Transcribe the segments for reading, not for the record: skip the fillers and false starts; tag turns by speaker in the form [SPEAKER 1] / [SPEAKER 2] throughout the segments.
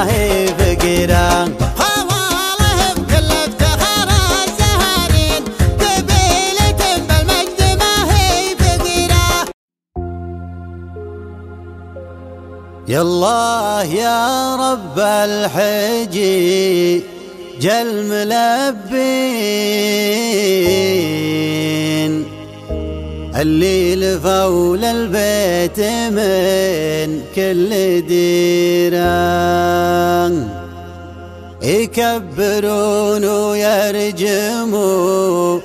[SPEAKER 1] ما هي فقيرة.
[SPEAKER 2] خوالهم كل افتخار الزهرين قبيلة بالمجد ما هي فقيرة.
[SPEAKER 1] يا الله يا رب الحجي جل ملبين اللي لفوا للبيت من كل ديرة يكبرون ويرجمون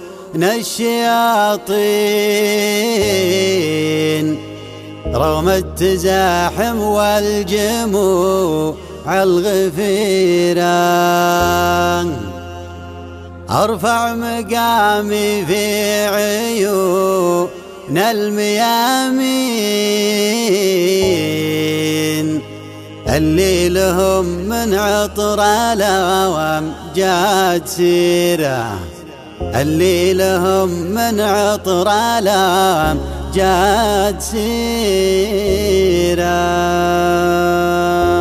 [SPEAKER 1] الشياطين رغم التزاحم والجموع الغفيرة. أرفع مقامي في عيون الميامين اللي لهم من عطر الأمجاد سيرة اللي لهم من عطر الأمجاد سيرة.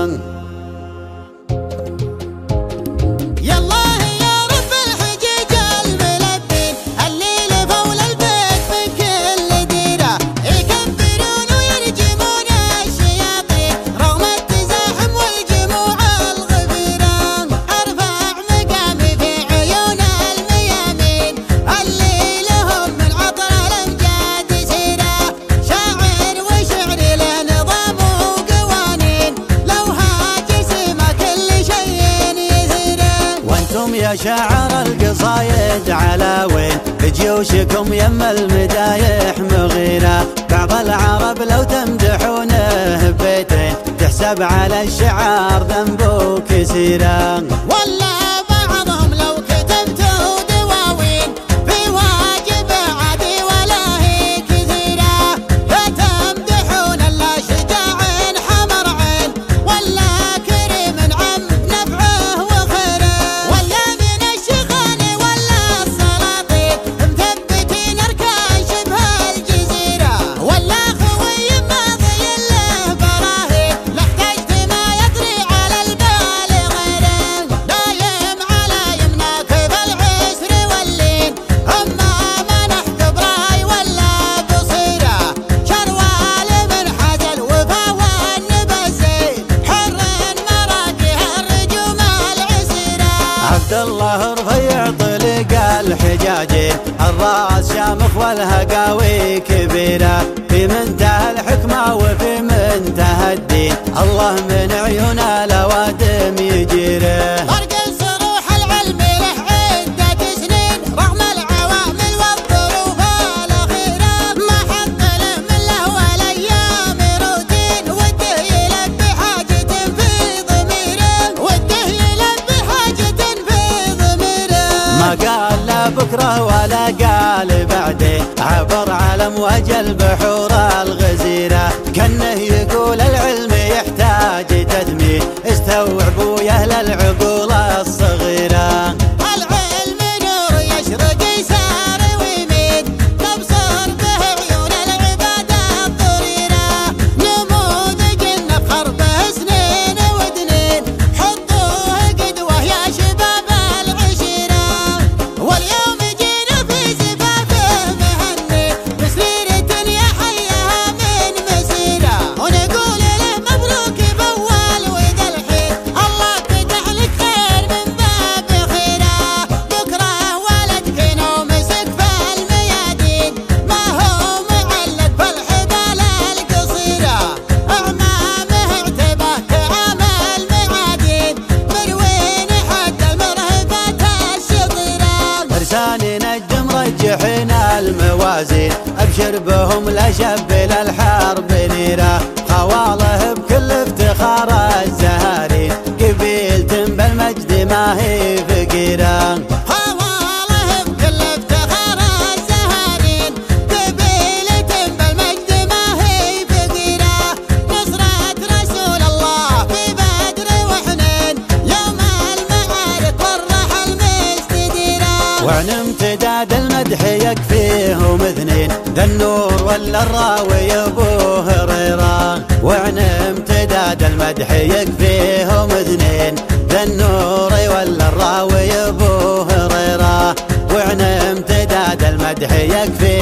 [SPEAKER 1] يا شاعر القصايد على وين جيوشكم يم المدايح مغيرة. بعض العرب لو تمدحونه ببيتين تحسب على الشعار ذنبه كثيرة.
[SPEAKER 2] ولا بعضهم لو كتبتوا دواوين في واجب عادي ولا هي كثيرة. لا تمدحون الا شجاع حمر عين ولا كريم عم نفعه وخيره. ولا من الشيخان ولا السلاطين مثبتين اركان شبه الجزيرة. ولا خوي ماضي له براهين لا احتجت ما يطري على البال غيره. دايم على يمناك بالعسر واللين اما منحت براي ولا بصيره. شروال من حزل وفا والنبى الزين حر مراكه الرجوم العسيره.
[SPEAKER 1] عبد الله رفيع طلق الحجاجين الراس شامخ والهقاوي كبيرة في منتهى الحكمة وفي منتهى الدين الله من عيون الأوادم يجيره.
[SPEAKER 2] فرق الصروح العلم له عدة سنين رغم العوامل والظروف الأخيرة. ما حط له من له والأيام روتين وده يلبي حاجة في ضميره. وده يلبي حاجة في ضميره.
[SPEAKER 1] ما قال لا بكره ولا قال بعدين عبر على امواج البحور الغزيرة كأنه يقول العلم يحتاج تدمير استوعبوا يا اهل العقول الصغيرة.
[SPEAKER 2] العلم نور يشرق يسار ويمين تبصر به عيون العباد الضريرة. نموذج نفخر به سنين ودنين حطوه قدوة يا شباب العشيرة. واليوم جينا في زفافه مهني بسريرة يا حيها من مسيرة. ونقول له مبروك بأول وذا الحين الله فتح لك خير من باب خيره. بكره ولدك نو مسك في الميادين ما هو معلق بالحبال القصيرة. أعمامه اعتباه كعمل معادين مروين حد المرهبات الشطيرة.
[SPEAKER 1] فرسان نجم رجحين الموازين ابشر بهم لا شب للحرب نيره. خواله بكل افتخار الزهارين قبيلة بالمجد ما هي فقيرة.
[SPEAKER 2] خوالهم كل افتخار الزهرين قبيلة بالمجد ما هي فقيرة. نصرة رسول الله في بدر وحنين يوم المعارك والرحى المستديرة.
[SPEAKER 1] وعن امتداد المدح يكفيهم اثنين ذا النور ولا الراوي ابو هريره. وعن امتداد امتداد المدح يكفيهم اثنين، ذا النور ولا الراوي ابو هريره، وعن امتداد المدح يكفي